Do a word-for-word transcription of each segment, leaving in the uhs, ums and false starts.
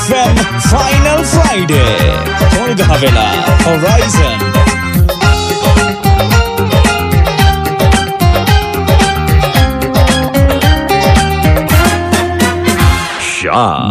F M Final Friday. Tony Havela, Horizon. Shah.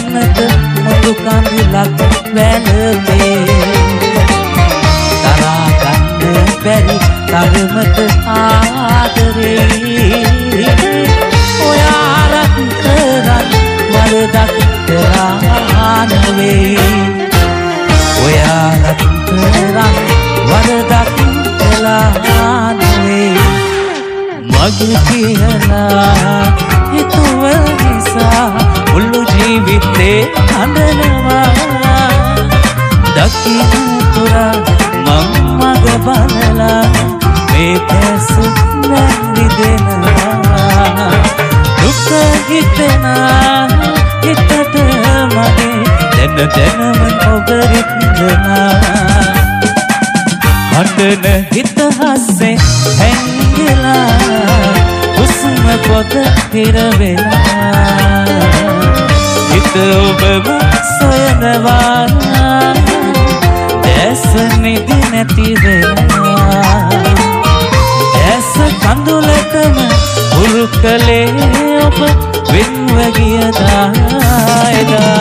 Kandilak velbe tara බැරි තරමට ආදරේ ඔයා රත්තරන් වරදක් කරා නෙවේ ඔයා රත්තරන් වරදක් කළා නෙවේ මගේ කියලා හිතුව නිසා මුළු ජීවිතේ හඳනවා දකින්න තුරා මං මග බලලා මේ පැස නැරිදෙනවා දුක හිතෙනා හිතට මගේ දැන දැනම ඔබ රිද්දනා හඬන හිත හස්සේ හැංගිලා හුස්ම පොත හිර වෙලා හිත ඔබව සොයනවා දැස නිදි නැති වෙලා දැස කඳුලටම හුරු කළේ ඔබ වෙන්ව ගියදා එදා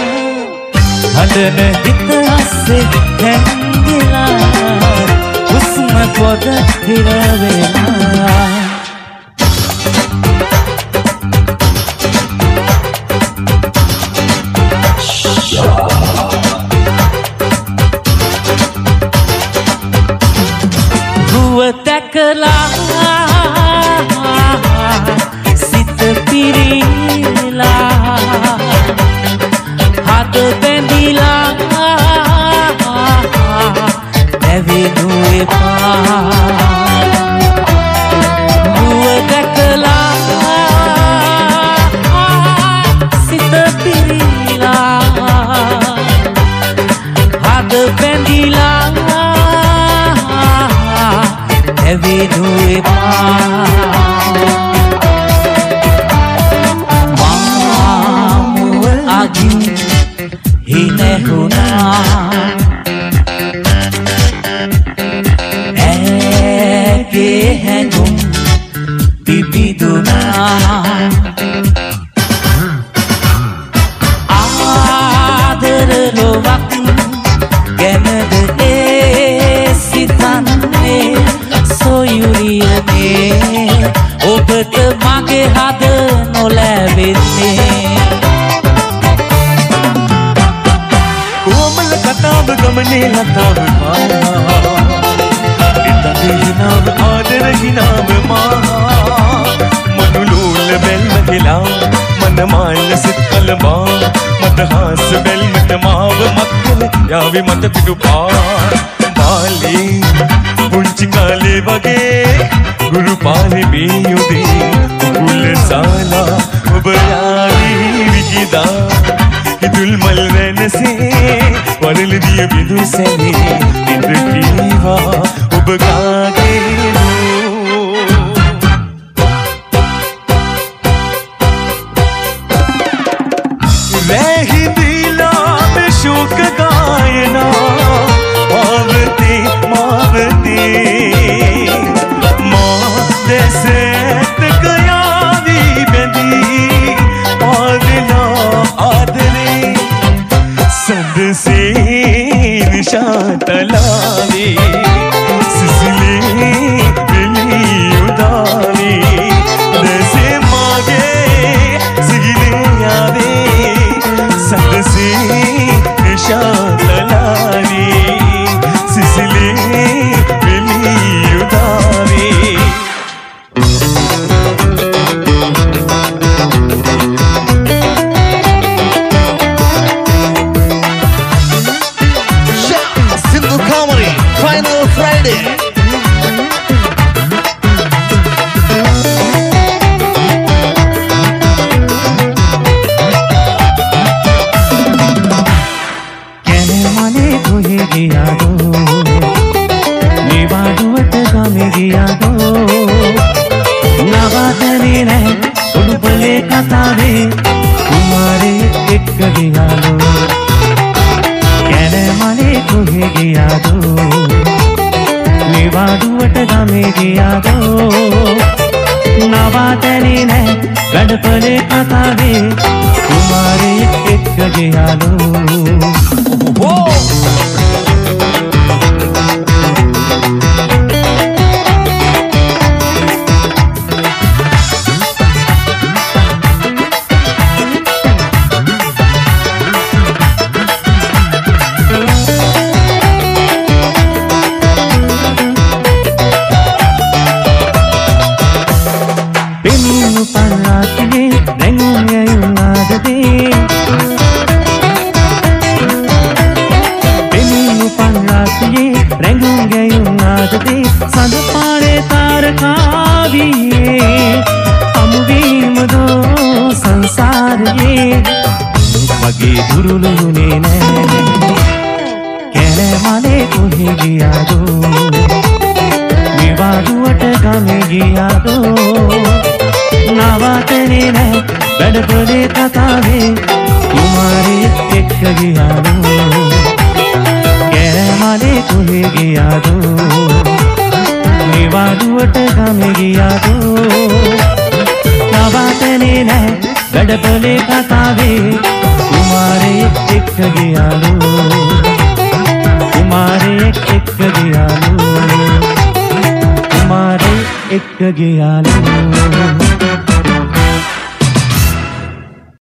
හඬන හිත හස්සේ හැංගිලා හුස්ම පොත හිර වෙලා දැකලා සිත පිරීලා හද බැඳිලා නැවෙනු එපා නුව දැකලා සිත පිරීලා හද බැඳිලා නැවෙනු එපා මාමුව අගින් හිනැහුණා ඇගේ හැඟුම් පිපිදුනා ආදර ලොවක් ගැනද ඒ සිතන්නේ සොයුරියනේ ඔබට මගේ හද නොලැබෙන්නේ කොමල කතාව ගමනේ ලතාව මාහා ඉතදී හිනාව ආදර හිනාව මාහා මනුලූල බැල්ම හෙලා මනමාල සිත් කලබා මතහාස බැල්මට මාව මක්කල යාවි මත පිටුපා බාලී පුංචි කාලේ වගේ ගුරු පාලේ මේ යුදේ කුකුල සාලා ඔබ යාවී විකිදා හිතුල් මල් වෙනසේ වරල දිය බිඳු සැලේ ඉඳ කීවා ඔබ ගාගේ වැහිදිලා මේ ශෝක ගායනා ආවති මාවති මා දැසෙත් ගයාවි බැඳී ආදලා ආදරේ සඳසේ නිශාතලාවේ සිසිලේ වෙලී උදාවේ දැසේ මාගේ සිගිලේ යාවේ සඳසේ නිශාතලාවේ පෙනුණු පල්ලාතියේ රැඟුම් යුනාද දේ පෙනුණු පල්ලාතියේ රැඟුම් යුනාද දේ සඳ පාරේ තාරකාවියේ අමුවීම දෝ සංසාරයේ වගේ දුරුළුනේ නෑ කැලේ කොහෙ ගියාදෝ විවාදුවට ගමේ ගියාදෝ නවතනේ නෑ වැඩපොලේ කතාවේ කුමාරියෙක් එක්ක ගියාදෝ කැලේ කොහෙ ගියාදෝ විවාදුවට ගමේ ගියාදෝ නවතනේ නෑ වැඩපොලේ කතාවේ කුමාරියෙක් එක්ක ගියාදෝ कुमारे एक गयालू कुमारे एक गयालू